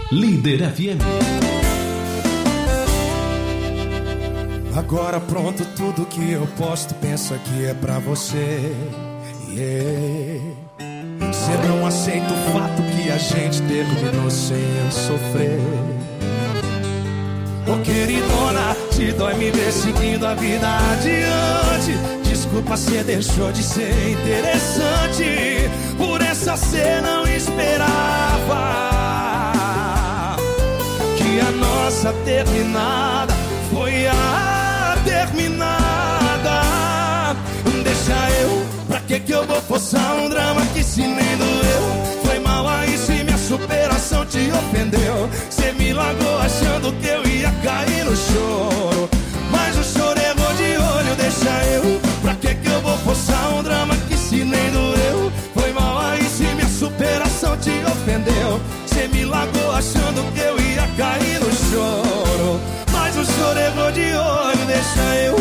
Líder FM. Agora pronto, tudo que eu posto, pensa que é pra você. Cê não aceita o fato que a gente terminou sem eu sofrer. Ô queridona, te dói me ver seguindo a vida adiante. Desculpa, cê deixou de ser interessante. Por essa cê não esperava que a nossa terminada foi a terminada. Deixa eu, pra que eu vou forçar um drama que se nem doeu? Foi mal aí se minha superação te ofendeu. Cê me largou achando que eu ia cair no choro, mas o choro errou de olho. Deixa eu, pra que eu vou forçar um drama que se nem doeu? Foi mal aí se minha superação te ofendeu. Cê me largou achando que eu ia cair no choro, mas o choro errou de olho. Deixa eu,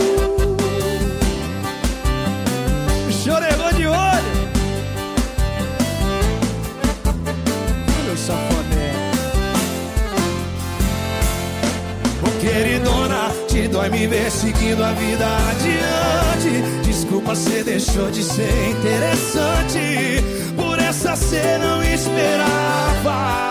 o choro errou de olho. Olha o safoné. Ô queridona, te dói me ver seguindo a vida adiante. Desculpa, cê deixou de ser interessante. Por essa cê não esperava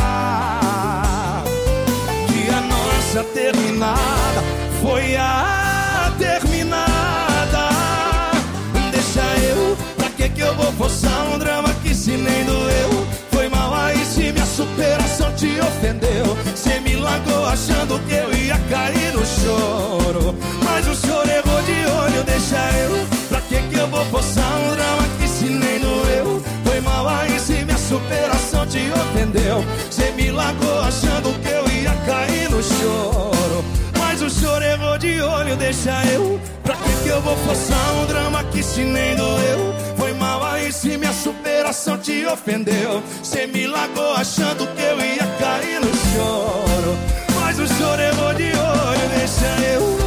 que a nossa terminada foi a terminada. Deixa eu, pra que eu vou forçar um drama que se nem doeu? Foi mal aí se minha superação te ofendeu. Cê me largou achando que eu ia cair no choro, mas o choro errou de olho. Deixa eu, pra que eu vou forçar um drama que se nem doeu? Foi mal aí se minha superação te ofendeu. Cê me largou achando que eu ia cair no choro, mas o choro errou de olho. Deixa eu, pra que eu vou forçar um drama que se nem doeu? Foi mal aí se minha superação te ofendeu. Cê me largou achando que eu ia cair no choro, mas o choro errou de olho. Deixa eu,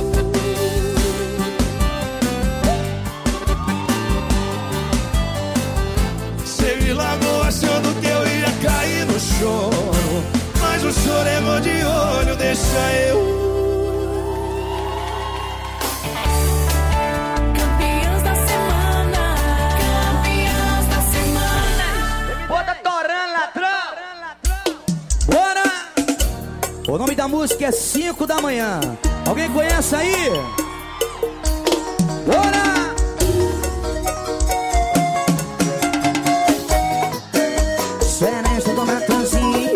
cê me largou achando que eu ia cair no choro, mas o choro errou de olho. Deixa eu. O nome da música é 5 da manhã. Alguém conhece aí? Bora! Seresta do Matanzinho.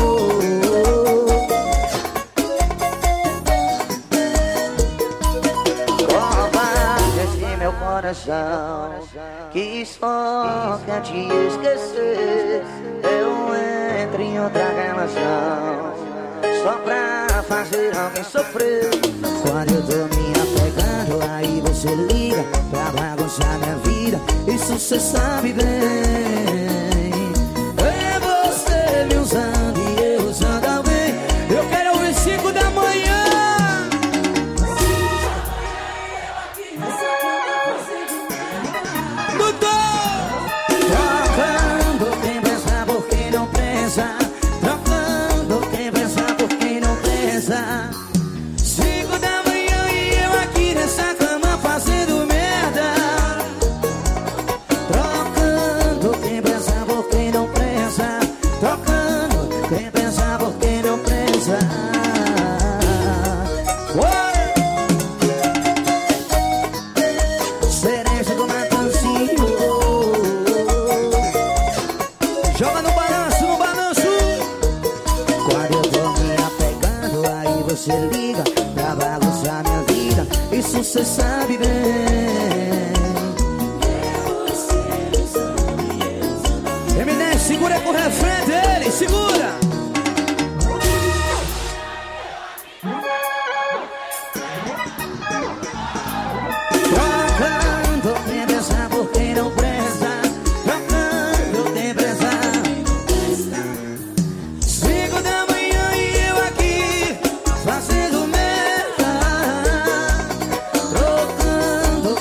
Roubaste meu coração, que só quer te esquecer. Eu entro em outra relação só pra fazer alguém sofrer. Quando eu tô me apegando, aí você liga pra bagunçar minha vida. Isso cê sabe bem. É você me usando e eu usando alguém. Eu quero ouvir 5 da manhã. Trocando quem pensa por quem não pensa. 5 da manhã e eu aqui nessa cama fazendo merda. Trocando quem pensa por quem não pensa. Trocando quem pensa por quem não pensa. Cereja do Matanzinho. Joga no balanço, no balanço. Quando eu tô me apegando, aí você liga pra bagunçar minha vida. Isso cê sabe bem. Eminem, segura aí com o refrão dele, segura. Trocando quem pensa por quem não presta. Trocando quem pensa. 5 da manhã e eu aqui fazendo merda. Trocando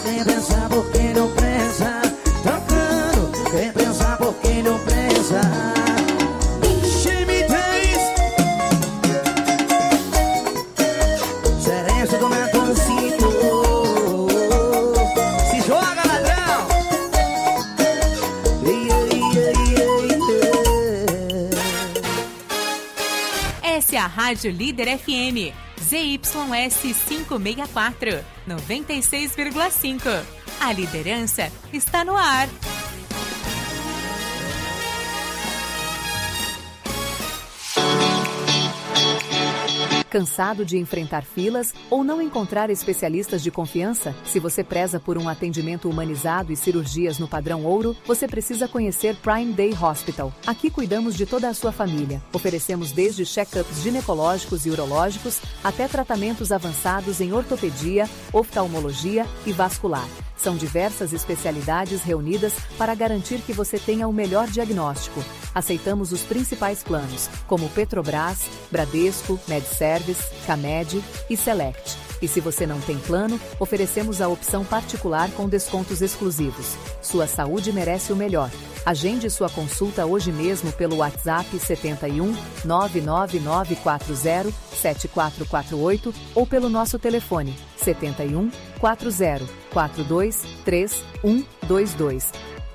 Joga, ladrão! Essa é a Rádio Líder FM, ZYS 564, 96,5. A liderança está no ar. Cansado de enfrentar filas ou não encontrar especialistas de confiança? Se você preza por um atendimento humanizado e cirurgias no padrão ouro, você precisa conhecer Prime Day Hospital. Aqui cuidamos de toda a sua família. Oferecemos desde check-ups ginecológicos e urológicos até tratamentos avançados em ortopedia, oftalmologia e vascular. São diversas especialidades reunidas para garantir que você tenha o melhor diagnóstico. Aceitamos os principais planos, como Petrobras, Bradesco, MedService, Camed e Select. E se você não tem plano, oferecemos a opção particular com descontos exclusivos. Sua saúde merece o melhor. Agende sua consulta hoje mesmo pelo WhatsApp 71 99940 7448 ou pelo nosso telefone 71 40 42 3122.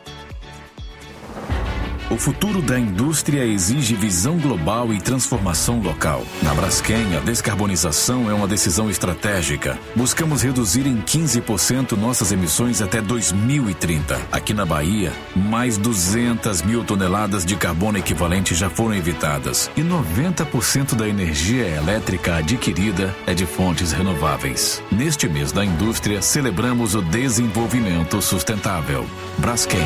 O futuro da indústria exige visão global e transformação local. Na Braskem, a descarbonização é uma decisão estratégica. Buscamos reduzir em 15% nossas emissões até 2030. Aqui na Bahia, mais 200 mil toneladas de carbono equivalente já foram evitadas. E 90% da energia elétrica adquirida é de fontes renováveis. Neste mês da indústria, celebramos o desenvolvimento sustentável. Braskem.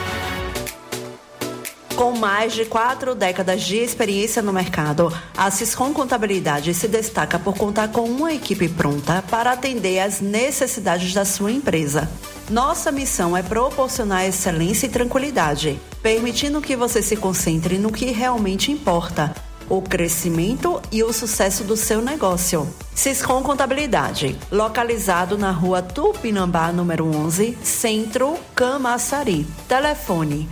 Com mais de 4 décadas de experiência no mercado, a Siscom Contabilidade se destaca por contar com uma equipe pronta para atender às necessidades da sua empresa. Nossa missão é proporcionar excelência e tranquilidade, permitindo que você se concentre no que realmente importa: o crescimento e o sucesso do seu negócio. Siscom Contabilidade, localizado na rua Tupinambá, número 11, Centro, Camaçari. Telefone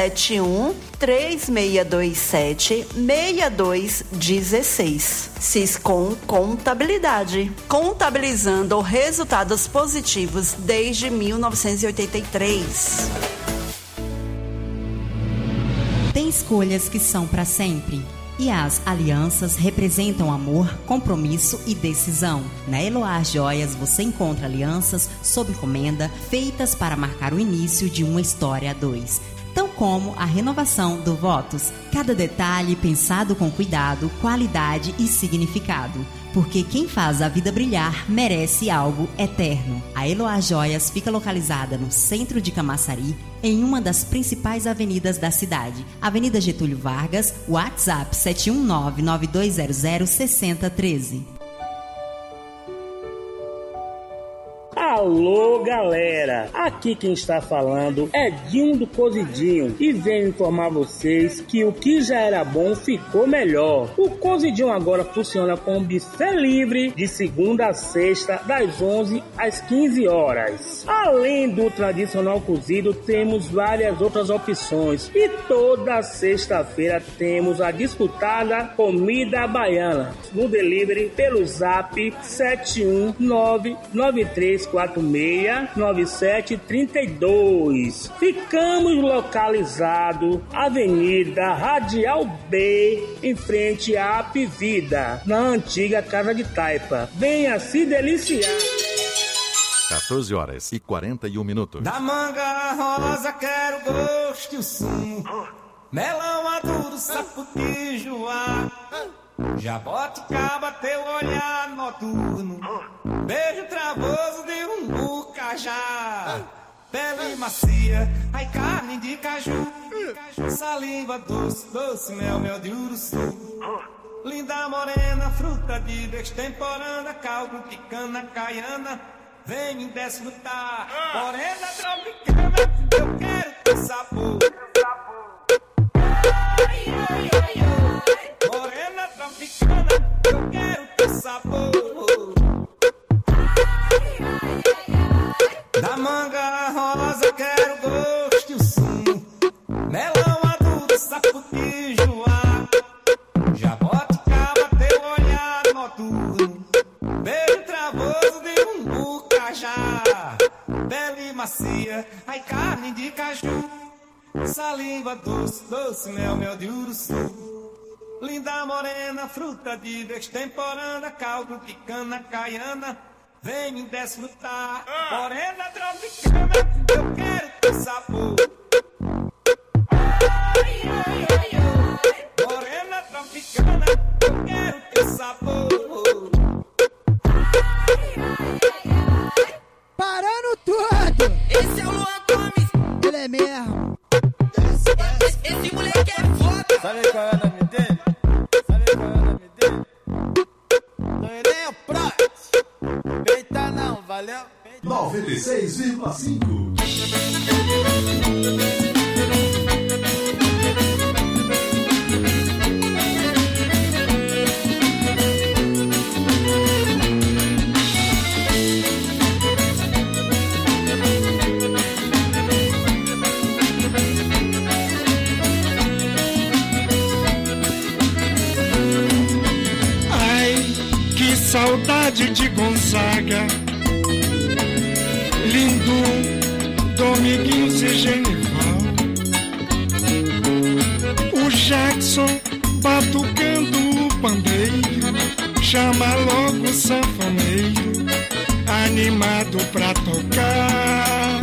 71-3627-6216. Siscom Contabilidade, contabilizando resultados positivos desde 1983. Tem escolhas que são para sempre. E as alianças representam amor, compromisso e decisão. Na Eloá Joias você encontra alianças sob encomenda feitas para marcar o início de uma história a dois, tão como a renovação do votos. Cada detalhe pensado com cuidado, qualidade e significado. Porque quem faz a vida brilhar merece algo eterno. A Eloá Joias fica localizada no centro de Camaçari, em uma das principais avenidas da cidade. Avenida Getúlio Vargas, WhatsApp 719-9200-6013. Alô, galera! Aqui quem está falando é Dinho do Cozidinho e venho informar vocês que o que já era bom ficou melhor. O Cozidinho agora funciona com buffet livre de segunda a sexta, das 11 às 15 horas. Além do tradicional cozido, temos várias outras opções e toda sexta-feira temos a disputada comida baiana no delivery pelo zap 71993469732. Ficamos localizados Avenida Radial B, em frente à Apivida, na antiga Casa de Taipa. Venha se deliciar. 14h41. Da manga rosa quero gosto e o sumo, melão maduro, saputijoá, jaboticaba teu olhar noturno, beijo travoso de cajá, pele macia, ai carne de caju, saliva doce, doce mel, mel de uruçu, linda morena, fruta de destemporânea, caldo de cana caiana, vem me desfrutar, morena tropicana, eu quero teu sabor. Morena tropicana, eu quero teu sabor. Da manga rosa quero gosto e o sumo, melão maduro, saputijoá, jaboticaba teu olhar noturno, beijo travoso de cajá, pele macia, ai carne de caju, saliva doce, doce, mel, mel de uruçu. Linda morena, fruta de extemporânea, caldo de cana caiana, vem me desfrutar. Morena tropicana, eu quero teu sabor. Ai, ai, ai, ai. Morena tropicana, eu quero teu sabor. Ai, ai, ai, ai. Parando tudo! Esse é o Luan Gomes. Ele é mesmo. Esse moleque é foda. Sabe qual é o nome dele? Sabe qual é o nome dele? Loirinho Prot. Peita não, valeu? 96,5. Saudade de Gonzaga, lindo Dominguinhos e Genival, o Jackson batucando o pandeiro, chama logo o sanfoneiro, animado pra tocar.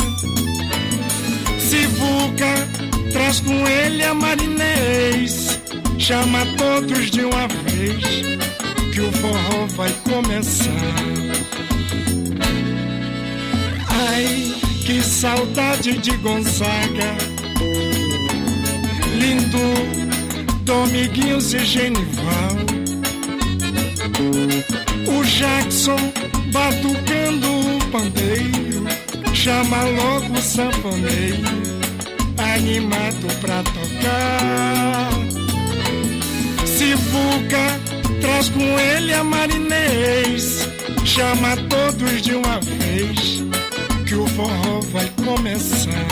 Sivuca traz com ele a marinês, chama todos de uma vez, que o forró vai começar. Ai, que saudade de Gonzaga, lindo Dominguinhos e Genival, o Jackson batucando o pandeiro, chama logo o sanfoneiro, animado pra tocar. Sivuca traz com ele a marinês, chama todos de uma vez, que o forró vai começar.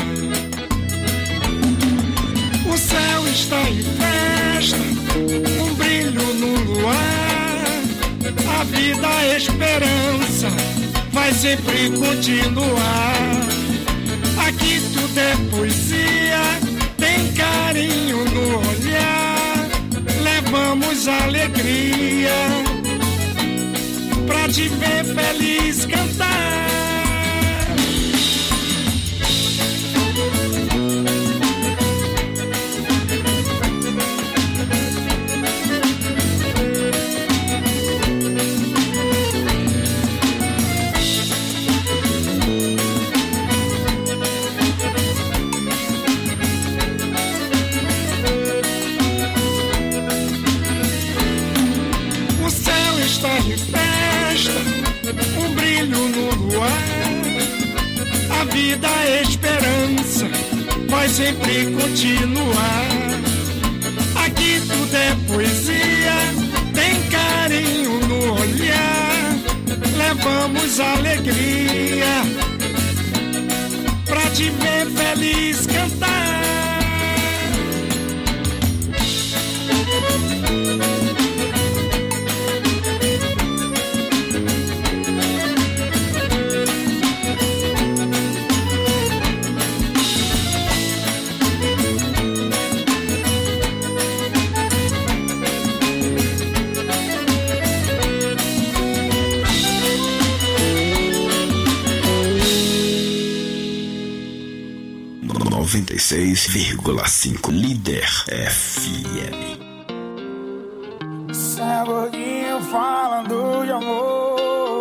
O céu está em festa, um brilho no luar, a vida, a esperança vai sempre continuar. Aqui tudo é poesia, tem carinho no olhar, levamos alegria pra te ver feliz cantar. Um brilho no luar, a vida, a esperança vai sempre continuar. Aqui tudo é poesia, tem carinho no olhar, levamos alegria pra te ver feliz cantar. Líder FM. Sam Gordinho falando de amor.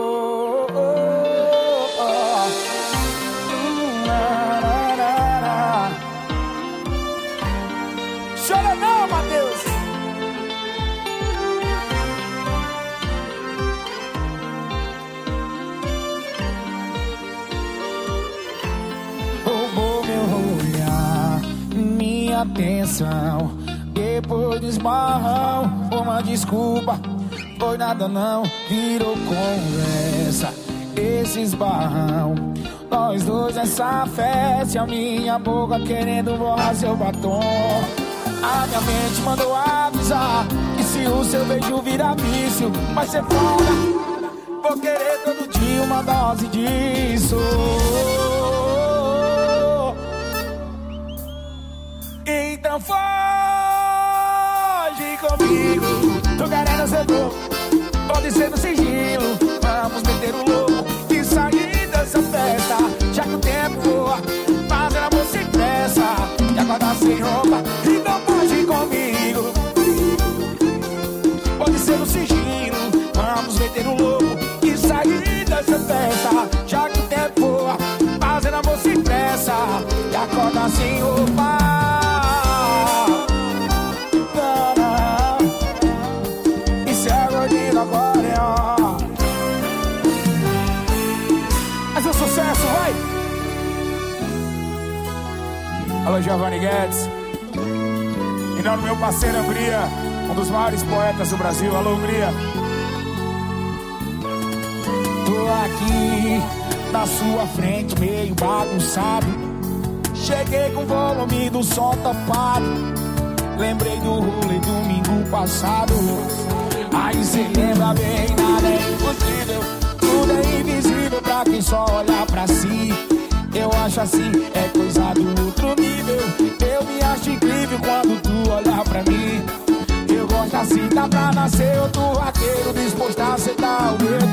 Chora não, Matheus. Roubou meu olhar, minha atenção. Depois do esbarrão, uma desculpa, foi nada não, virou conversa. Esse esbarrão, nós dois nessa festa, a minha boca querendo borrar seu batom. A minha mente mandou avisar que se o seu beijo virar vício, vai ser foda. Vou querer todo dia uma dose disso. não foge comigo. Tô querendo ser louco, pode ser no sigilo. Vamos meter o louco e sair dessa festa. Já que o tempo voa, fazer amor sem pressa. E acordar sem roupa e não foge comigo. Pode ser no sigilo. Vamos meter o louco e sair dessa festa. Já que o tempo voa, fazer amor sem pressa. E acordar sem roupa. Mas é sucesso, vai! Alô, Giovanni Guedes. Em nome do meu parceiro Hungria, um dos maiores poetas do Brasil. Alô, Hungria. Tô aqui na sua frente, meio bagunçado. Cheguei com o volume do som tapado. Lembrei do rolê domingo passado. Aí cê lembra bem, nada é impossível. Tudo é invisível pra quem só olha pra si. Eu acho assim, é coisa do outro nível. Eu me acho incrível quando tu olha pra mim. Eu gosto assim, dá pra nascer outro vaqueiro disposto a aceitar o dedo.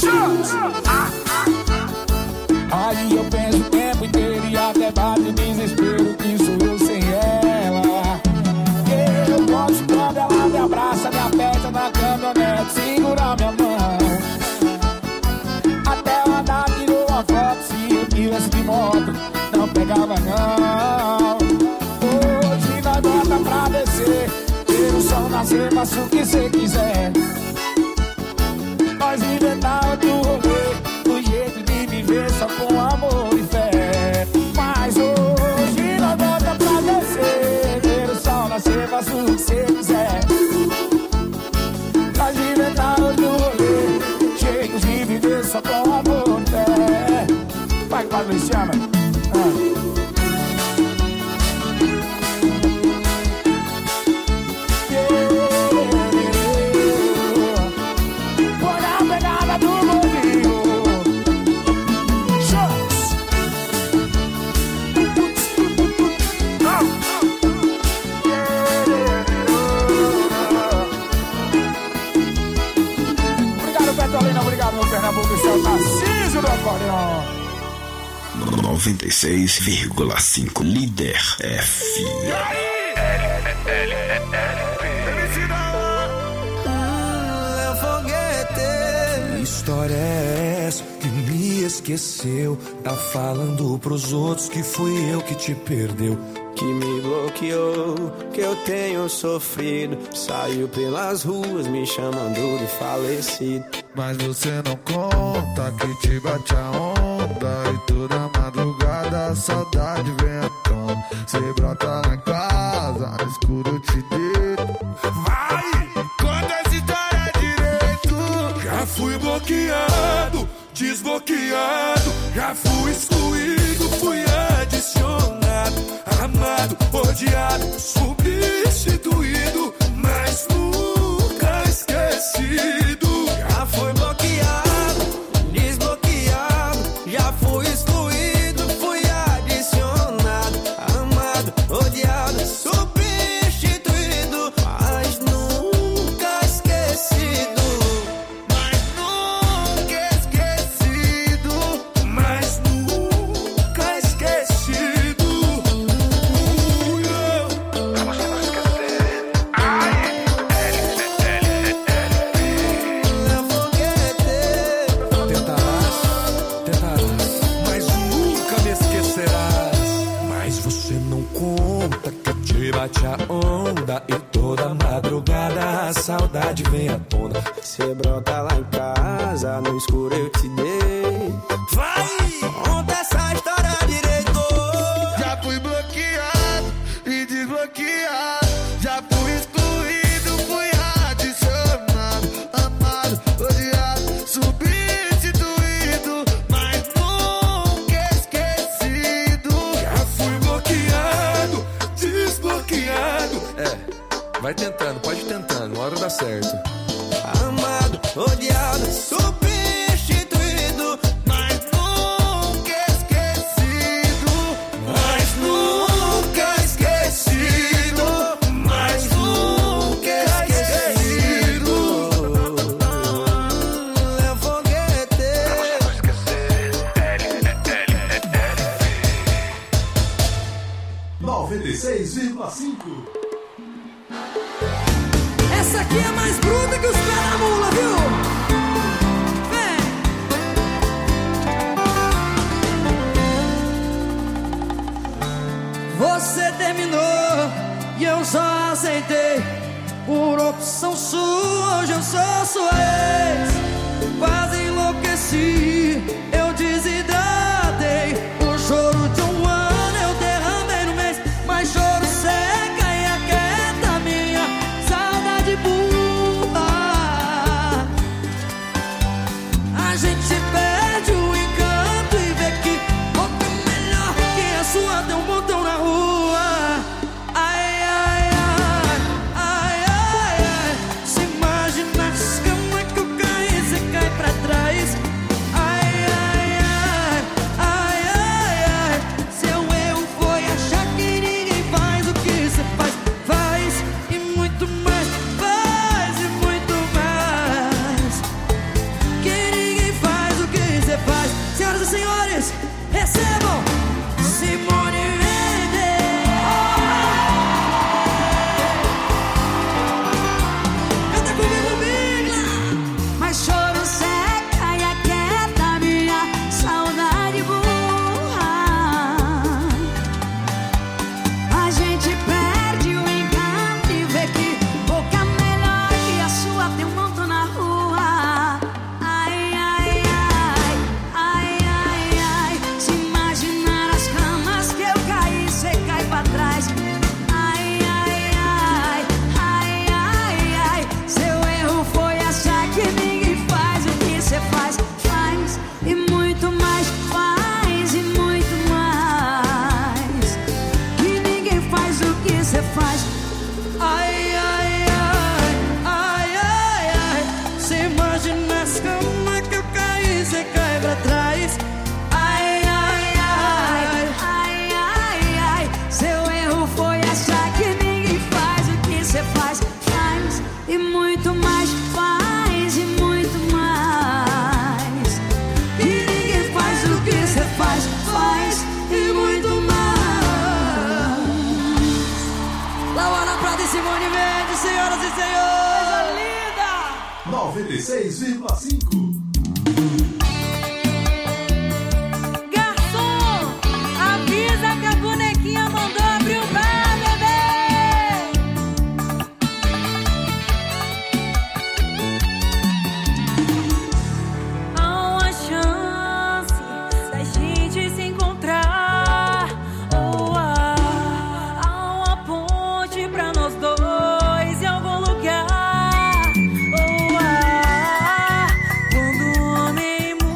Aí eu penso o tempo inteiro e até bate o desespero que sou eu sem ela. Eu gosto quando ela me abraça, me aperta na caminhonete, segura minha mão. Até ela andar, tirou uma foto, se eu tivesse de moto, não pegava não. Hoje nós bota pra descer, ver o sol nascer, faça o que cê quiser. Nós inventar outro rolê, o jeito de viver só com amor e fé. Mas hoje nós bota pra descer, ver o sol nascer, faça o que cê quiser. Nós inventar outro rolê, jeitos de viver só com amor e fé. Vai, Padre, me chama. Obrigado, meu Pernambuco, seu Tarcísio do acordeon. 96,5 Líder FM. Que história é essa que me esqueceu? Tá falando pros outros que fui eu que te perdeu. Que me bloqueou, que eu tenho sofrido. Saiu pelas ruas me chamando de falecido. Mas você não conta que te bate a onda. E toda madrugada a saudade vem à tona. Cê brota lá em casa, no escuro te deito. Vai, conta essa história direito. Já fui bloqueado, desbloqueado. Já fui excluído, fui adicionado. Amado, odiado, substituído, mas nunca esquecido. Já fui bloqueado, desbloqueado. Já fui excluído, fui adicionado. Amado, odiado, substituído, mas nunca esquecido. Mas nunca esquecido. Mas nunca esquecido. Bate a onda e toda madrugada a saudade vem à tona. Cê brota lá em casa, no escuro eu te dei. Vai! Conta essa história direito. Já fui bloqueado e desbloqueado. Já fui excluído, fui adicionado. Amado, odiado, substituído, mas nunca esquecido. Já fui bloqueado, desbloqueado. Vai tentando, pode ir tentando, uma hora dá certo. Amado, odiado, substituído, mas nunca esquecido. Mas nunca esquecido. 96,5. Essa aqui é mais bruta que os pés da mula, viu? Vem! Você terminou e eu só aceitei. Por opção sua, hoje eu sou sua ex. Quase enlouqueci, eu desidratei. O choro de um ano eu derramei no mês. Mas choro seca e aquieta minha saudade burra. A gente perde o encanto e vê que boca melhor que a sua tem um botão na rua. Ai, ai, ai, ai, ai, ai. Se imagina as camas que eu caí, você cai pra trás. Ai, ai, ai, ai, ai, ai. Seu erro foi achar que ninguém faz o que você faz. Faz e muito mais, faz e muito mais. Que ninguém faz o que você faz. Senhoras e senhores, recebam Simone Mendes. Canta comigo, Bigla. Mas choro seca e aquieta minha saudade burra. A gente perde o encanto e vê que boca melhor que a sua tem um monte na rua. Ai, ai, ai, ai, ai, ai. Se imaginar as camas que eu caí, cê cai pra trás. Ai, ai, ai, ai, ai, ai. Seu erro foi achar que ninguém faz o que cê faz. Faz e muito mais, faz e muito mais. Que ninguém faz o que cê faz. Ai, ai, ai, ai, ai, ai. Cê imagina as camas que eu caí, cê cai pra trás. Ai, ai, ai, ai, ai, ai. Seu erro foi achar que ninguém faz o que cê faz. Faz e muito mais, faz e muito mais. Que ninguém faz o que cê faz. Faz e muito mais. Lauana Prata e Simone Mendes, senhoras e senhores. Coisa linda! 96,5. Garçom, avisa que a bonequinha mandou abrir o bar, bebê. Há uma chance da gente se encontrar. Ou há uma ponte pra nós dois em algum lugar. Ou há quando o homem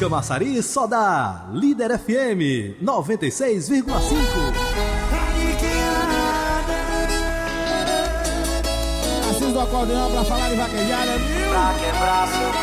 Camaçari só dá Líder FM 96,5. Assis do acordeão pra falar de vaquejada, viu? Pra quebrar seu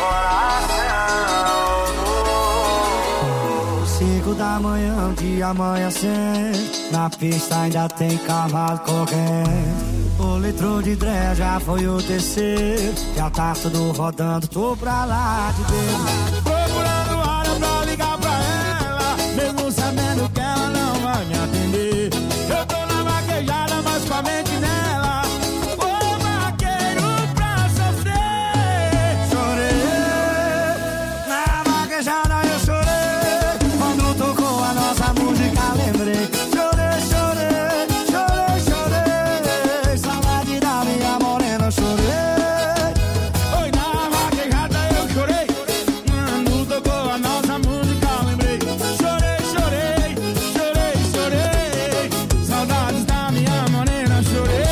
coração. 5 da manhã, dia amanhecer. Na pista ainda tem cavalo correndo. O litro de dreia já foi o terceiro. Já tá tudo rodando, tô pra lá de dentro. Procurando hora pra ligar pra ela, mesmo sabendo que ela não vai me atender. Eu tô na vaquejada, mas com a mente nela. Ô vaqueiro pra sofrer. Chorei, na vaquejada eu chorei. Quando tocou a nossa música lembrei. Chorei, chorei, chorei, chorei. Saudade da minha morena, chorei. Oi, na vaquejada eu chorei. Quando tocou a nossa música lembrei. Chorei, chorei, chorei, chorei. Saudades da minha morena, chorei.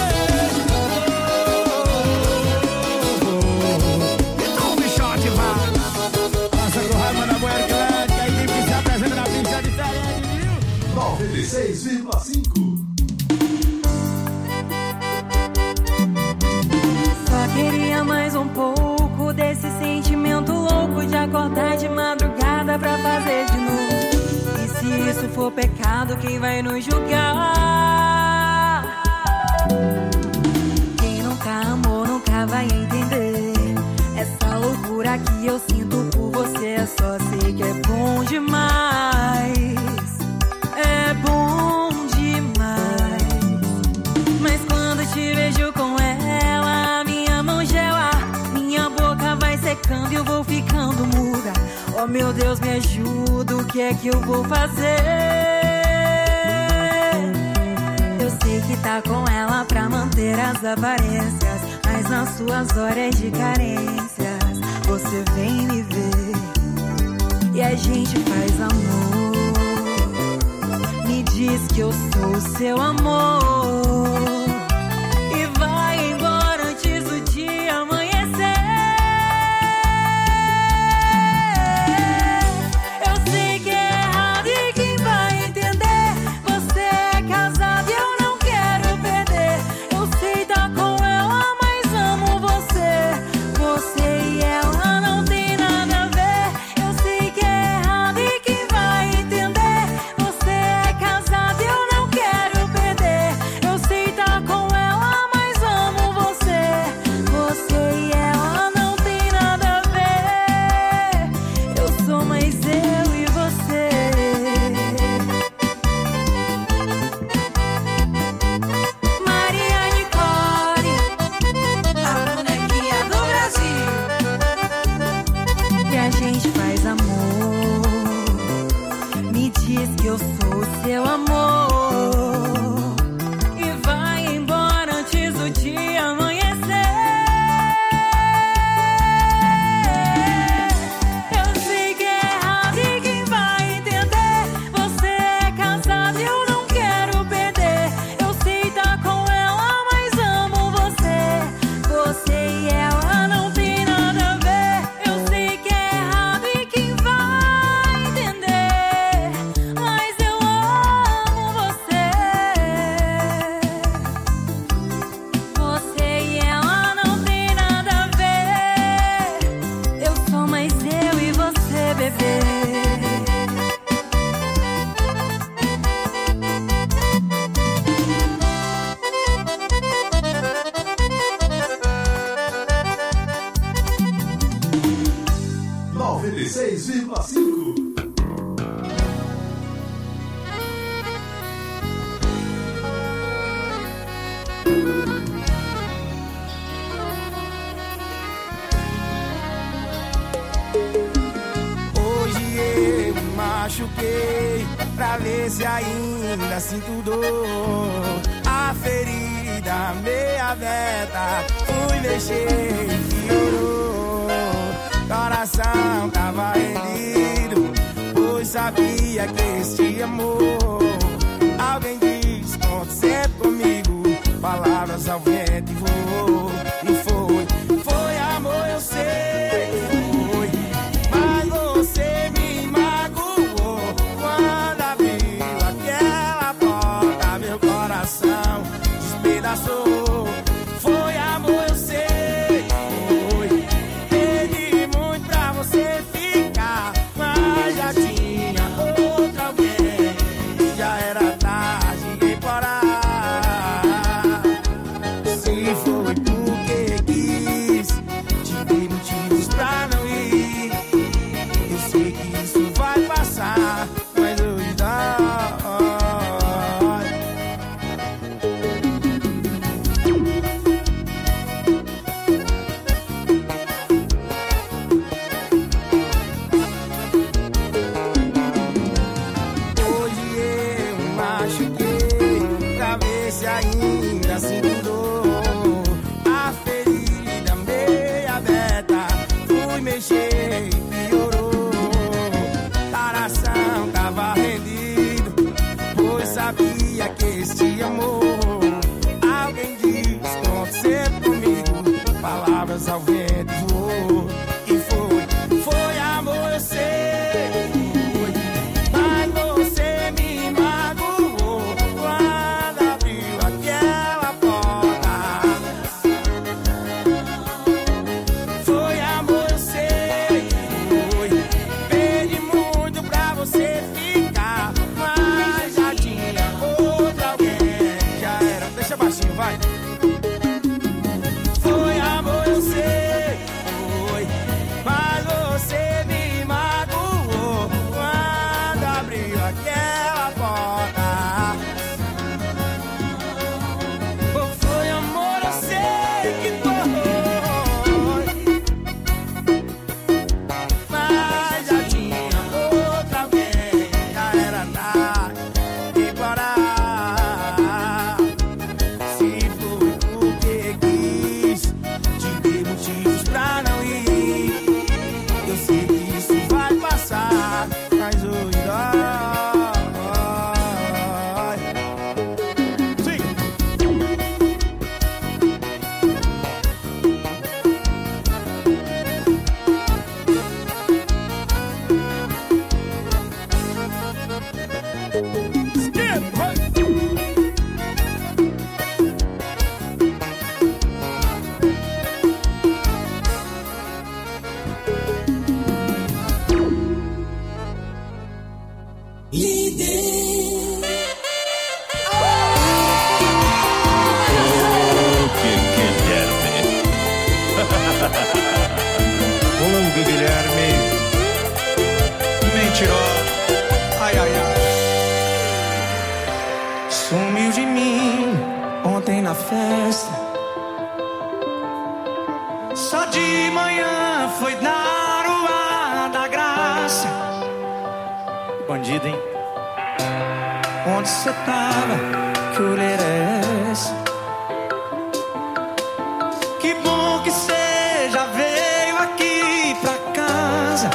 Então me shot, vai. Passa com raiva na boa que a equipe se apresenta na pista diferente, viu? 96,5. Só queria mais um pouco desse sentimento louco de acordar de madrugada pra fazer de novo. E se isso for pecado, quem vai nos julgar? Quem nunca amou nunca vai entender essa loucura que eu sinto por você. Só sei que é bom demais, é bom demais. Mas quando te vejo com ela, minha mão gela, minha boca vai secando e eu vou ficando muda. Oh meu Deus, me ajuda, o que é que eu vou fazer? Eu sei que tá com ela pra manter as aparências, mas nas suas horas de carências você vem me ver e a gente faz amor. Me diz que eu sou o seu amor e vai embora antes do dia amanhecer. Eu sei que é errado e quem vai entender? Você é casado e eu não quero perder. Eu sei tá com ela, mas amo você. Você e ela não tem nada a ver. Eu sei que é errado e quem vai entender? Você é casado e eu não quero perder. Eu sei tá com ela, mas amo você. Você e ela não tem nada a ver. Eu sou mais eu e você. Maria Nicole, a bonequinha do Brasil. E a gente faz amor. Me diz que eu sou o seu amor e vai embora antes do dia amanhecer. Eu sei que é errado e quem vai entender? Você é casado e eu não quero perder. Eu sei tá com ela, mas amo você. Você e ela não tem nada a ver. Eu sei que é errado e quem vai entender? Mas eu amo você. Você e ela não tem nada a ver. Eu sou mais eu e você, bebê. Hoje eu me machuquei pra ver se ainda sinto dor. A ferida meia aberta, fui mexer e piorou. Coração tava rendido, pois sabia que este amor. Alguém diz, conte sempre comigo, palavras ao vento e voou. Não foi, foi amor, eu sei, foi. Mas você se ainda sinto dor. A ferida meia aberta, fui mexer e piorou. Coração tava rendido, pois sabia que este amor. Alguém disse, conte sempre comigo, palavras ao vento voou. E foi amor, eu sei. Mas você me magoou quando abriu aquela porta. Foi amor, eu sei. Pedi muito pra você ficar, mas já tinha outra alguém. Já era, deixa baixinho, vai. Foi amor, eu sei. Mas você me magoou quando abriu aquela porta. Foi amor, eu sei que foi, mas já tinha outra alguém. Já era tarde de parar. Se foi porque quis, te dei motivos pra não ir. Eu sei que isso vai passar, mas hoje dói. Sim. Ô, Guilherme, mentiroso, ai, ai, ai. Sumiu de mim ontem na festa. Só de manhã foi dar o ar da graça. Bandido, hein? Onde cê tava? Que orelha é essa? Que bom que cê já veio aqui pra casa,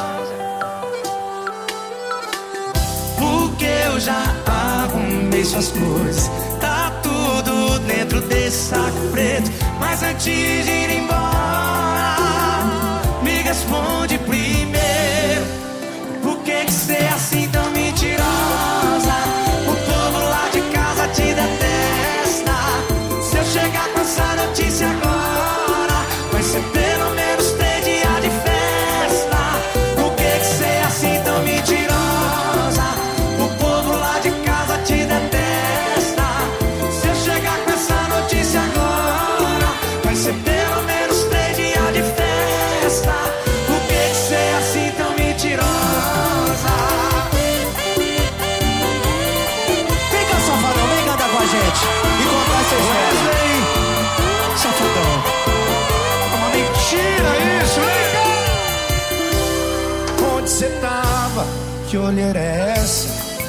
porque eu já arrumei suas coisas. Tá tudo dentro desse saco preto. Mas antes de ir embora, me responde primeiro: por que cê é assim tão mentirosa? O povo lá de casa te detesta. Se eu chegar com essa notícia agora, vai ser pelo menos 3 dias de festa. Por que cê é assim tão mentirosa? O povo lá de casa te detesta. Se eu chegar com essa notícia agora, vai ser pelo menos 3 dias de festa. Por que cê é assim tão mentirosa? Vem cá, safadão, vem cantar com a gente e contar essa história. Safadão, é uma mentira isso, vem cá. Onde cê tava? Que olheira é essa?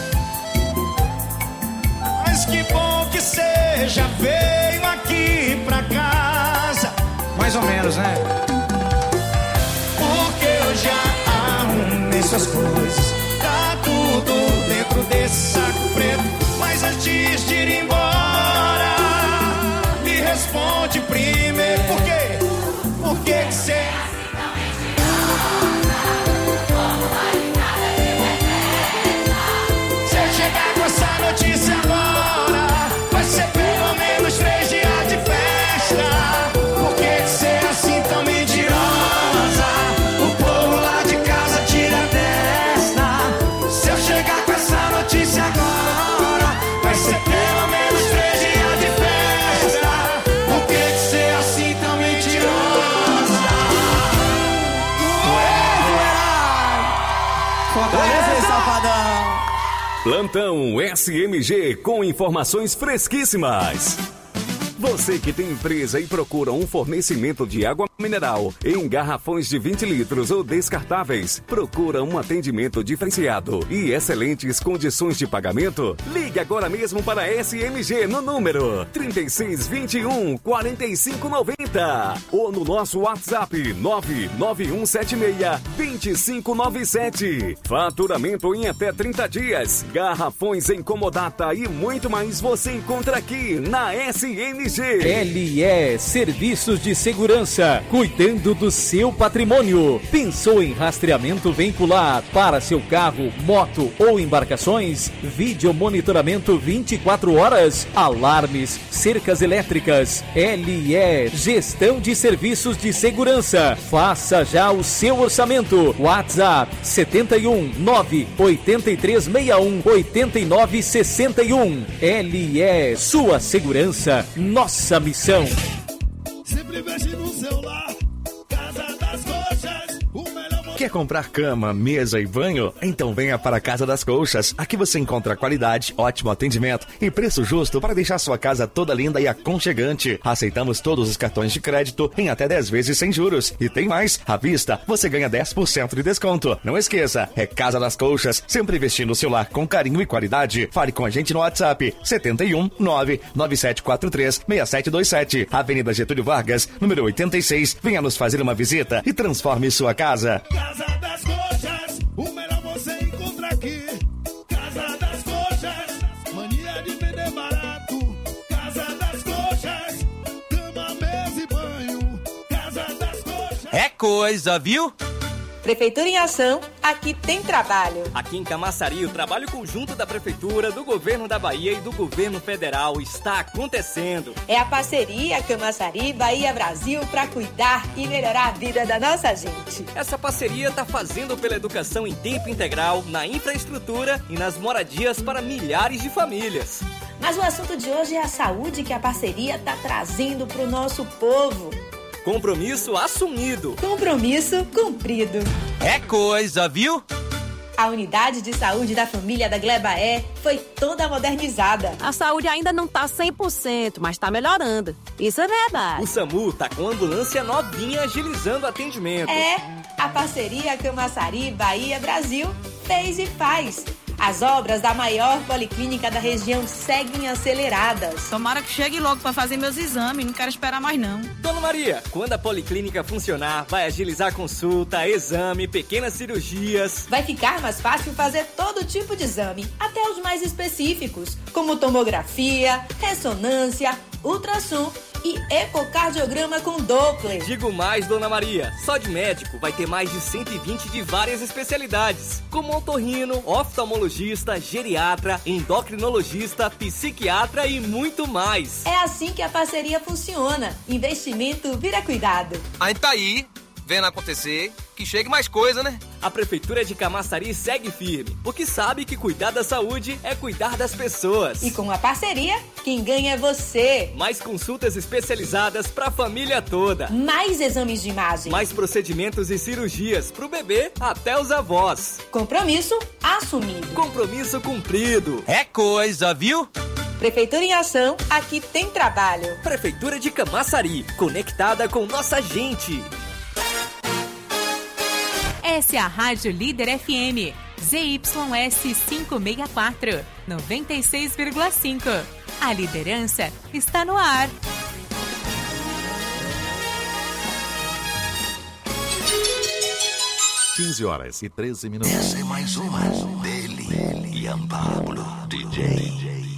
Mas que bom que cê já veio aqui pra casa. Mais ou menos, né? Porque eu já arrumei suas coisas. Tá tudo dentro desse saco preto. Mas antes de ir embora, me responde primeiro: por quê? Por que cê... Se eu chegar com essa notícia agora, vai ser pelo menos 3 dias de festa. Por que cê é assim tão mentirosa? O povo lá de casa tira a testa. Se eu chegar com essa notícia agora, vai ser pelo menos 3 dias de festa. Por que cê é assim tão mentirosa? Fortaleza e Safadão. Plantão SMG com informações fresquíssimas. Você que tem empresa e procura um fornecimento de água mineral em garrafões de 20 litros ou descartáveis, procura um atendimento diferenciado e excelentes condições de pagamento? Ligue agora mesmo para a SMG no número 3621-4590 ou no nosso WhatsApp 99176-2597. Faturamento em até 30 dias. Garrafões em comodata e muito mais você encontra aqui na SMG. LE Serviços de Segurança, cuidando do seu patrimônio. Pensou em rastreamento veicular para seu carro, moto ou embarcações? Vídeo monitoramento 24 horas, alarmes, cercas elétricas. LE Gestão de Serviços de Segurança. Faça já o seu orçamento. WhatsApp 71 98361 8961. LE Sua Segurança, nossa missão. Sempre mexe no celular, Casa das Coxas, o melhor. Quer comprar cama, mesa e banho? Então venha para a Casa das Colchas. Aqui você encontra qualidade, ótimo atendimento e preço justo para deixar sua casa toda linda e aconchegante. Aceitamos todos os cartões de crédito em até 10 vezes sem juros. E tem mais, à vista você ganha 10% de desconto. Não esqueça, é Casa das Colchas, sempre investindo o seu lar com carinho e qualidade. Fale com a gente no WhatsApp 71 99743 6727, Avenida Getúlio Vargas, número 86. Venha nos fazer uma visita e transforme sua casa. Casa das Coxas, o melhor você encontra aqui. Casa das Coxas, mania de vender barato. Casa das Coxas, cama, mesa e banho. Casa das Coxas. É coisa, viu? Prefeitura em Ação, aqui tem trabalho. Aqui em Camaçari, o trabalho conjunto da Prefeitura, do Governo da Bahia e do Governo Federal está acontecendo. É a parceria Camaçari, Bahia, Brasil para cuidar e melhorar a vida da nossa gente. Essa parceria está fazendo pela educação em tempo integral, na infraestrutura e nas moradias para milhares de famílias. Mas o assunto de hoje é a saúde que a parceria está trazendo para o nosso povo. Compromisso assumido. Compromisso cumprido. É coisa, viu? A unidade de saúde da família da Glebaé foi toda modernizada. A saúde ainda não tá 100%, mas tá melhorando. Isso é verdade. O SAMU tá com ambulância novinha agilizando o atendimento. É, a parceria Camaçari, Bahia, Brasil fez e faz. As obras da maior policlínica da região seguem aceleradas. Tomara que chegue logo para fazer meus exames, não quero esperar mais não. Dona Maria, quando a policlínica funcionar, vai agilizar consulta, exame, pequenas cirurgias. Vai ficar mais fácil fazer todo tipo de exame, até os mais específicos, como tomografia, ressonância, ultrassom e ecocardiograma com Doppler. Digo mais, Dona Maria, só de médico vai ter mais de 120 de várias especialidades, como otorrino, oftalmologista, geriatra, endocrinologista, psiquiatra e muito mais. É assim que a parceria funciona. Investimento vira cuidado. Aí tá aí, vendo acontecer, que chegue mais coisa, né? A Prefeitura de Camaçari segue firme, porque sabe que cuidar da saúde é cuidar das pessoas. E com a parceria, quem ganha é você. Mais consultas especializadas pra família toda. Mais exames de imagem. Mais procedimentos e cirurgias pro bebê até os avós. Compromisso assumido. Compromisso cumprido. É coisa, viu? Prefeitura em Ação, aqui tem trabalho. Prefeitura de Camaçari, conectada com nossa gente. Essa é a Rádio Líder FM, ZYS 564, 96,5. A liderança está no ar. (15h13). Essa é mais uma dele, Ian Pablo, DJ.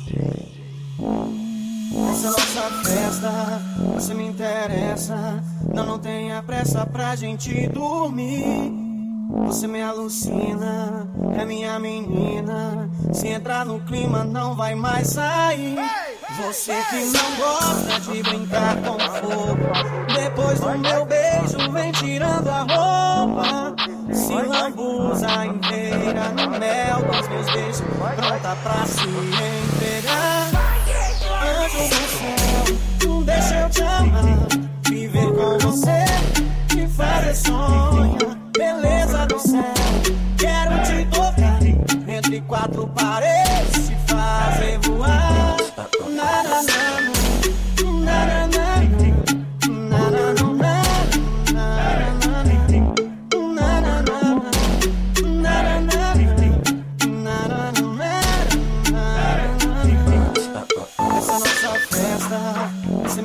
Essa nossa festa, você me interessa. Não tenha pressa pra gente dormir. Você me alucina, é minha menina. Se entrar no clima não vai mais sair. Você que não gosta de brincar com fogo, depois do meu beijo vem tirando a roupa. Se lambuza inteira no mel dos meus beijos, pronta pra se entregar. Anjo do céu, deixa eu te amar, viver com você, te fazer sonhar. Beleza do céu, quero te tocar entre quatro paredes, te fazer voar. Na, na, na, na, na.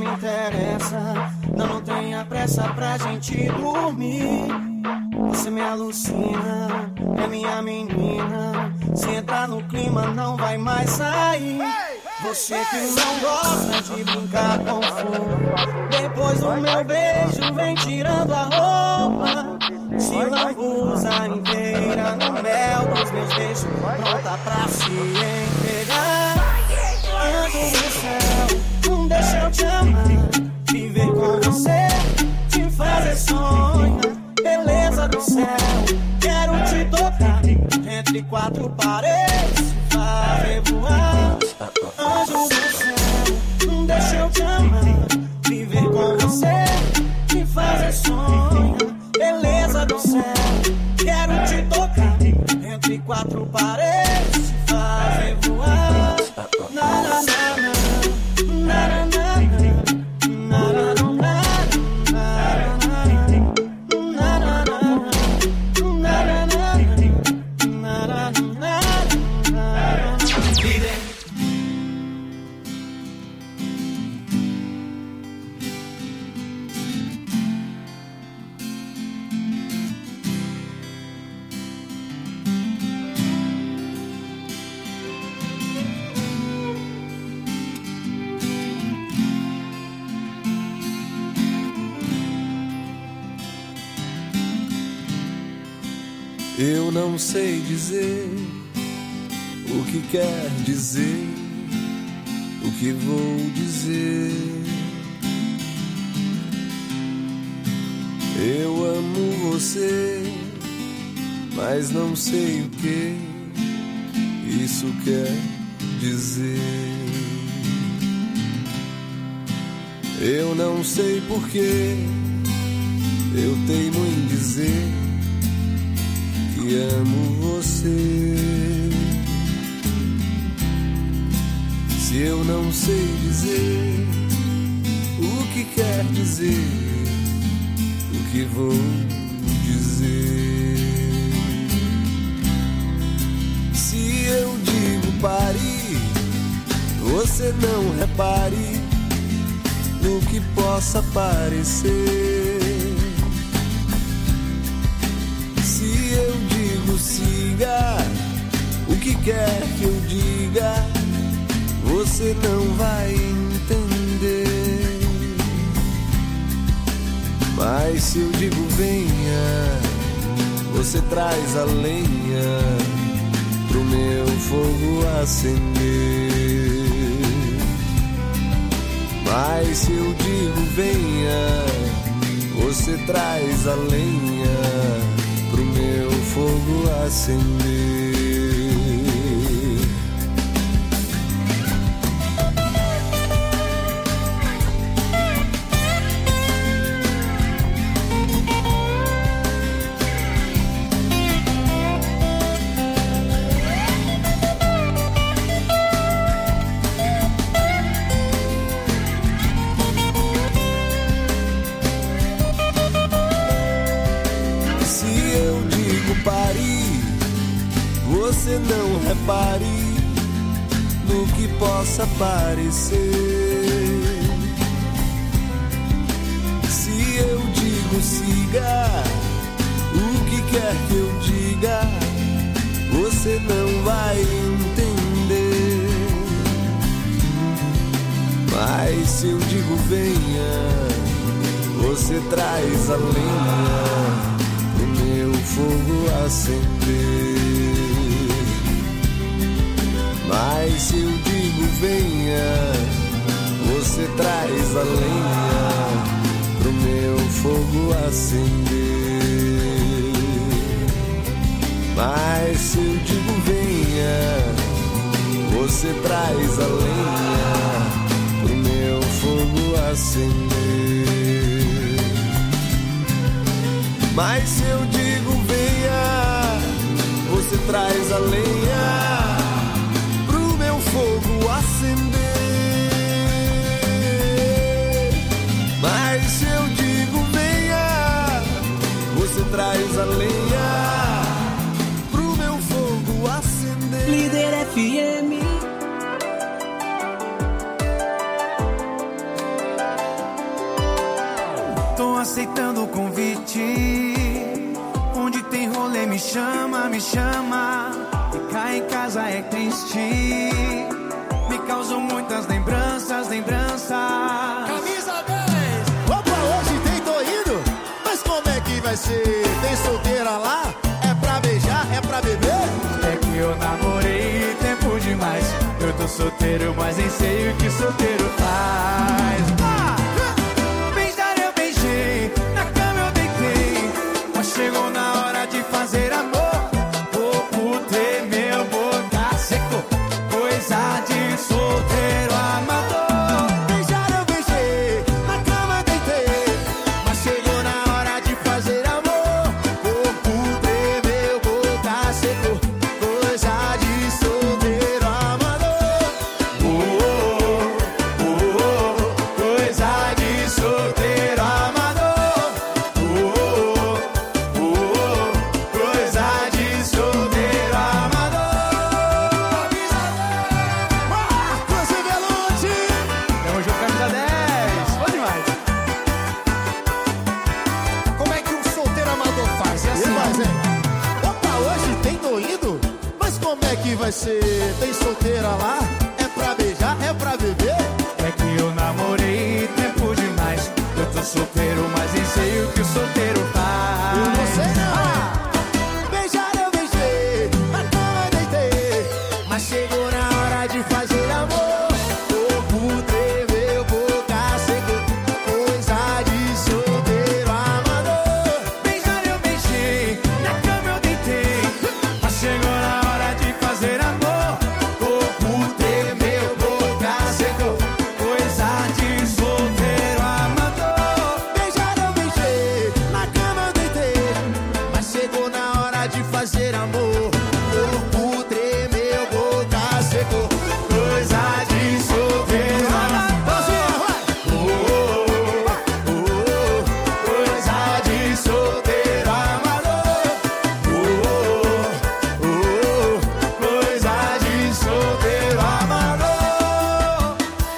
me interessa. Não tenha pressa pra gente dormir. Você me alucina, é minha menina. Se entrar no clima não vai mais sair. Você que não gosta de brincar com fogo, depois do meu beijo vem tirando a roupa. Se lambuza inteira no mel dos meus beijos, pronta pra se entregar. Anjo do céu, não deixa eu te amar, viver com você, te fazer sonhar. Beleza do céu, quero te tocar entre quatro paredes, fazer voar. Anjo do céu, não deixa eu te amar, viver com você, te fazer sonhar. Beleza do céu, quero te tocar entre quatro paredes, fazer voar. Na na na na na na na na. Eu não sei dizer o que quer dizer, o que vou dizer. Eu amo você, mas não sei o que isso quer dizer. Eu não sei porquê, eu teimo em dizer que amo você. Se eu não sei dizer o que quer dizer, o que vou dizer. Se eu digo pare, você não repare no que possa parecer. Se eu digo siga, o que quer que eu diga, você não vai entender. Mas se eu digo venha, você traz a lenha pro meu fogo acender. Mas se eu digo venha, você traz a lenha pro meu fogo acender. Você não repare no que possa parecer. Se eu digo siga, o que quer que eu diga, você não vai entender. Mas se eu digo venha, você traz a lenha pro meu fogo acender. Mas se eu digo venha, você traz a lenha pro meu fogo acender. Mas se eu digo venha, você traz a lenha pro meu fogo acender. Mas se eu digo venha, você traz a lenha fogo acender. Mas se eu digo venha, você traz a lenha pro meu fogo acender. Líder FM. aceitando o convite. Onde tem rolê me chama, me chama. Ficar em casa é triste. Me causam muitas lembranças, lembranças. Camisa 10. Opa, hoje tem tô indo. Mas como é que vai ser? Tem solteira lá? É pra beijar? É pra beber? É que eu namorei tempo demais. Eu tô solteiro, mas nem sei o que solteiro faz. Beijar eu beijei, na cama eu deitei. Mas chegou na hora de fazer amor. Vou puder, meu boca secou. Coisa de solteiro amador. Beijar eu beijei, na cama eu deitei. Mas chegou na hora de fazer amor. Corpo tremeu, boca secou. Coisa de solteiro amador. Coisa de solteiro amador. Coisa de solteiro amador. Marcos e Belucci. Tamo junto, camisa 10. Bom demais. Como é que um solteiro amador faz? É assim, Opa, hoje tem tô indo. Mas como é que vai ser? Tem solteira lá? É pra beijar? É pra beber? É que eu namorei tempo demais. Eu tô solteiro, mas nem sei o que o solteiro faz. Eu não sei não. Beijar eu beijei, na cama eu deitei. Mas chegou na hora de fazer amor. Corpo tremeu, boca secou. Coisa de solteiro amador. Beijar eu beijei, na cama eu deitei. Mas chegou na hora de fazer amor. Corpo tremeu, boca secou. Coisa de solteiro amador. Beijar eu beijei, na cama eu deitei. Mas chegou na hora de fazer amor. Corpo tremeu, boca secou. Coisa de solteiro amador. Coisa de solteiro amador. Coisa de solteiro amador.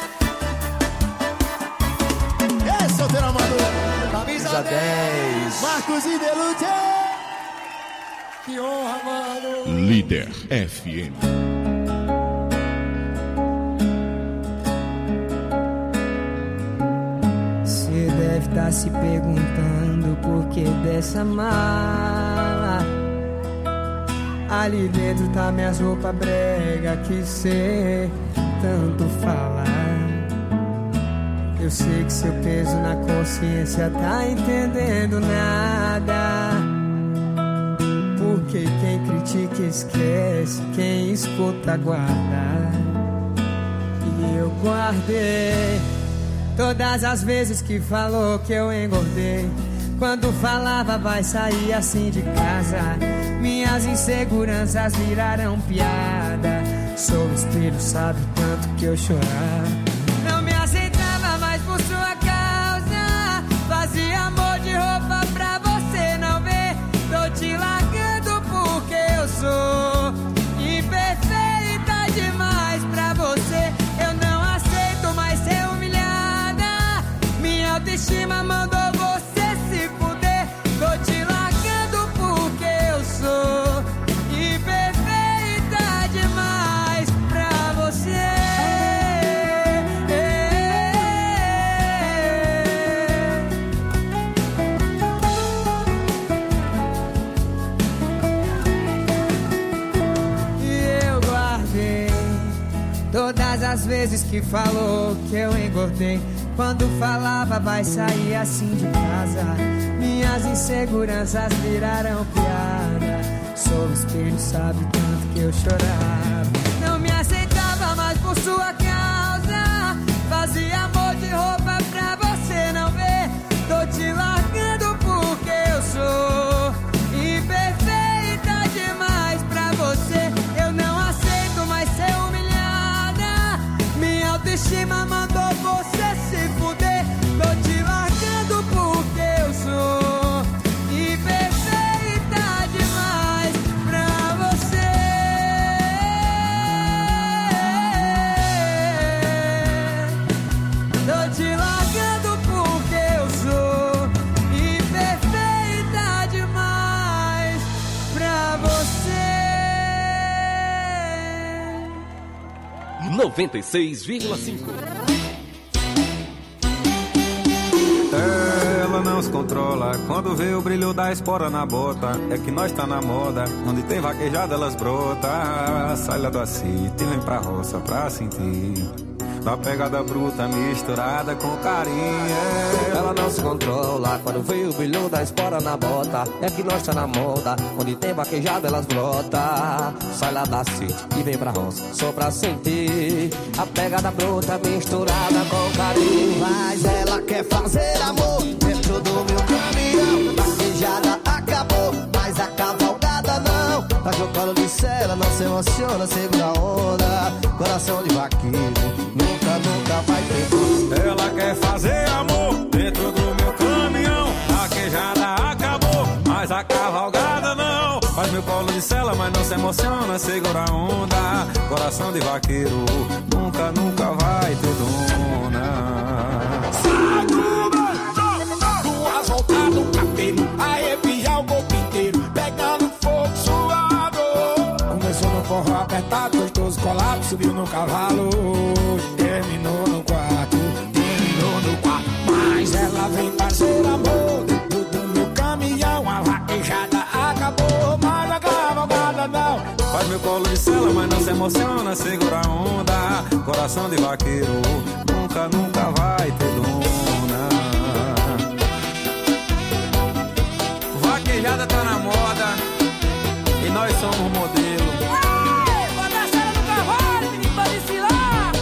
É solteiro amador. Camisa 10. Marcos e Belucci. Que honra, mano. Líder FM. Você deve estar se perguntando por que dessa mala. Ali dentro tá minhas roupas brega que cê tanto fala. Eu sei que seu peso na consciência tá entendendo nada. Porque quem critica esquece, quem escuta guarda. E eu guardei todas as vezes que falou que eu engordei. Quando falava vai sair assim de casa. Minhas inseguranças viraram piada. Sou espelho, sabe o tanto que eu chorava. Não me aceitava mais por sua causa. Fazia amor de roupa pra você não ver. Tô te largando porque eu sou imperfeita demais pra você. Eu não aceito mais ser humilhada. Minha autoestima mandou você se fuder. Tô te largando porque eu sou imperfeita demais pra você. E eu guardei todas as vezes que falou que eu engordei. Quando falava vai sair assim de casa. Minhas inseguranças viraram piada. Sou espelho, sabe o tanto que eu chorava. Não me aceitava mais por sua causa. Fazia amor de roupa pra você não ver. Tô te largando porque eu sou imperfeita demais pra você. Eu não aceito mais ser humilhada. Minha autoestima mandou você se fuder. Tô te largando porque eu sou imperfeita demais pra você. Tô te largando porque eu sou 96,5. Ela não se controla quando vê o brilho da espora na bota. É que nós tá na moda, onde tem vaquejada elas brota. Sai lá do sítio, vem pra roça pra sentir da pegada bruta misturada com carinho. Ela não se controla quando vê o brilho da espora na bota. É que nós tá na moda, onde tem vaquejada elas brota. Sai lá da city e vem pra roça só pra sentir a pegada bruta misturada com carinho. Mas ela quer fazer amor dentro do meu caminhão. Vaquejada acabou, mas a cavalgada não. Faz no colo de cela, não se emociona, segura a onda. Coração de vaqueiro nunca vai ter dor. Ela quer fazer amor dentro do meu caminhão. A vaquejada acabou, mas a cavalgada não. Faz meu colo de cela, mas não se emociona, segura a onda. Coração de vaqueiro nunca vai ter dona. Sai duas voltas no cabelo, arrepiar o corpo inteiro, pegando fogo suado. Começou no forró apertado, gostoso colado, subiu no cavalo. Terminou no quarto. Mas ela vem fazer amor dentro do meu caminhão. A vaquejada acabou, mas a cavalgada não. Faz meu colo de cela, mas não se emociona, segura a onda. Coração de vaqueiro nunca vai ter dona. Vaquejada tá na moda e nós somos modelo. Bota a cena no cavalo, menino, pra desfilar.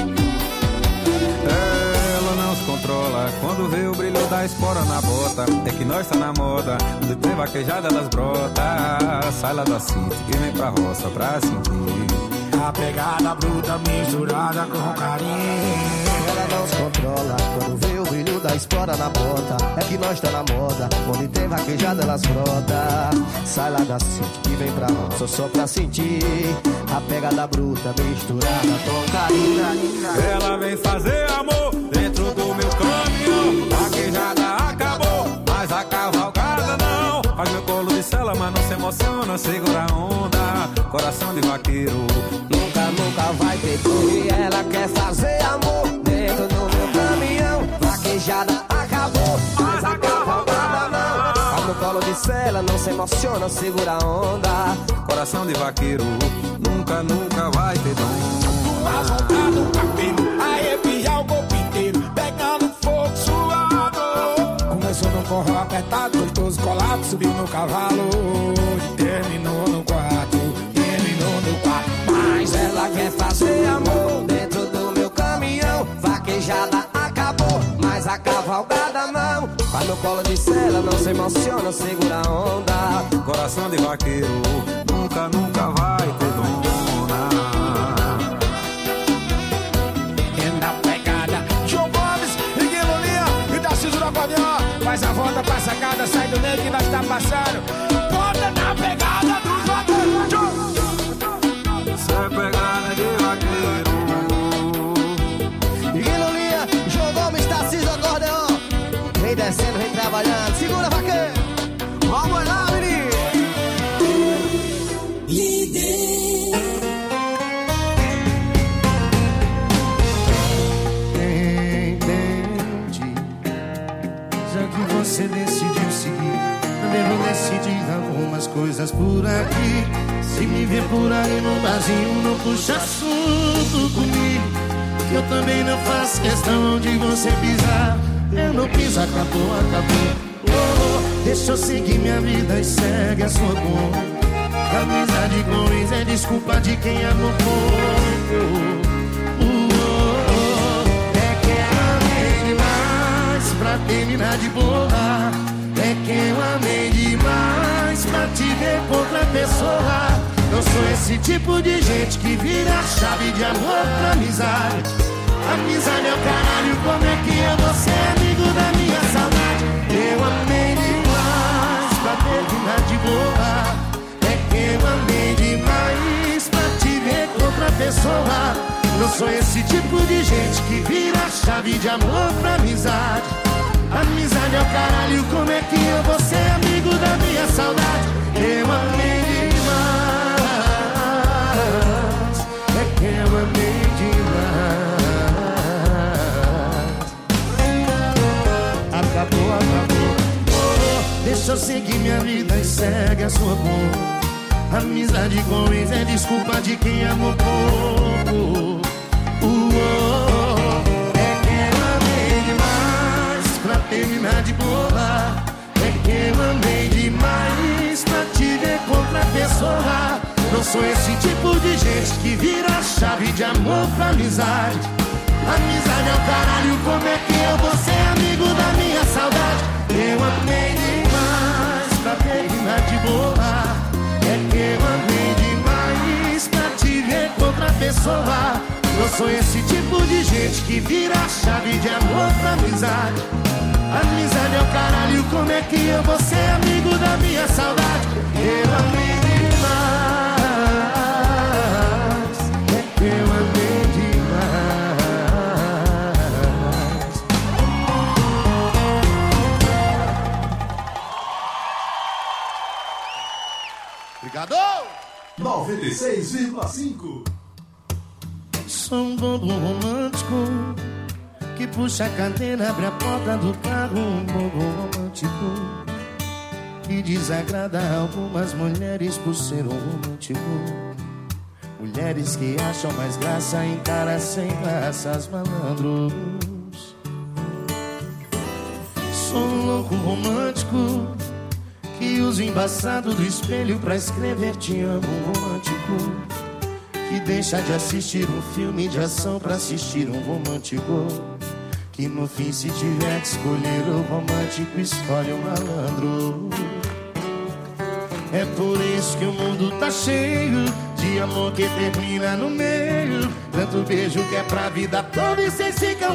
Ela não se controla quando vê o brilho da espora na bota. É que nós tá na moda, onde tem vaquejada elas brota. Sai lá da city e vem pra roça pra sentir a pegada bruta misturada com carinho. Ela não se controla quando vê o brilho da espora na bota. É que nós tá na moda, onde tem vaquejada elas brota. Sai lá da city e vem pra roça só pra sentir a pegada bruta misturada com carinho. Ela vem fazer amor dentro do meu caminhão. Vaquejada acabou, mas a cavalgada não. Faz meu colo de cela, mas não se emociona, segura a onda. Coração de vaqueiro nunca vai ter dor. E ela quer fazer amor dentro do meu caminhão. Vaquejada acabou, mas a cavalgada não. Faz no colo de cela, não se emociona, segura a onda. Coração de vaqueiro nunca vai ter dor. Mas voltar no cabelo, arrepiar o corpo inteiro, pegando fogo suado. Começou no forró apertado, gostoso colado, subiu no cavalo. Terminou no quarto. Mas ela quer fazer amor dentro do meu caminhão. Vaquejada acabou, mas a cavalgada não. Faz no colo de cela, não se emociona, segura a onda. Coração de vaqueiro nunca vai ter dona. E na pegada, João Gomes, Iguelolia e Darciso do Acordeão. Faz a volta pra sacada, sai do meio que nós tá passando. Bota na pegada dos vaqueiros. Cê pegada de vaqueiro. Iguelolia, João Gomes, Darciso do Acordeão. Vem descendo, vem trabalhando. Segura, vaqueiro. Vamos lá, menino. Líder. Entendi. Já que você decidiu seguir, eu devo decidir algumas coisas por aqui. Se me ver por aí no barzinho, não puxa assunto comigo, que eu também não faço questão de você pisar. Eu não piso, acabou. Deixa eu seguir minha vida e segue a sua conta. Amizade com ex é desculpa de quem amou pouco. É que eu amei demais pra terminar de boa. É que eu amei demais pra te ver com outra pessoa. Eu sou esse tipo de gente que vira a chave de amor pra amizade. Amizade é o caralho, como é que eu vou ser amigo da minha saudade? Eu amei demais pra terminar de boa. É que eu amei demais pra te ver com outra pessoa. Eu sou esse tipo de gente que vira a chave de amor pra amizade. Amizade é o caralho, como é que eu vou ser amigo da minha saudade? Eu amei demais. É que eu amei demais. só segui minha vida e segue a sua cor. Amizade com ex é desculpa de quem amou pouco. É que eu amei demais pra terminar de boa. É que eu amei demais pra te ver com outra pessoa. Não sou esse tipo de gente que vira a chave de amor pra amizade. Amizade é o caralho, como é que eu vou ser amigo da minha saudade? Eu amei demais pra terminar de boa. É que eu amei demais pra te ver com outra pessoa. Eu sou esse tipo de gente que vira a chave de amor pra amizade. Amizade é o caralho, como é que eu vou ser amigo da minha saudade? Eu amei demais. É que eu amei demais. Obrigado! 96,5. Sou um bobo romântico que puxa a cadeira, abre a porta do carro. Um bobo romântico que desagrada algumas mulheres por ser um romântico. Mulheres que acham mais graça em caras sem graças, malandros. Sou um louco romântico que usa o embaçado do espelho pra escrever te amo. Romântico que deixa de assistir um filme de ação pra assistir um romântico. Que no fim, se tiver que escolher o romântico, escolhe o malandro. É por isso que o mundo tá cheio de amor que termina no meio. Tanto beijo que é pra vida toda e cês ficam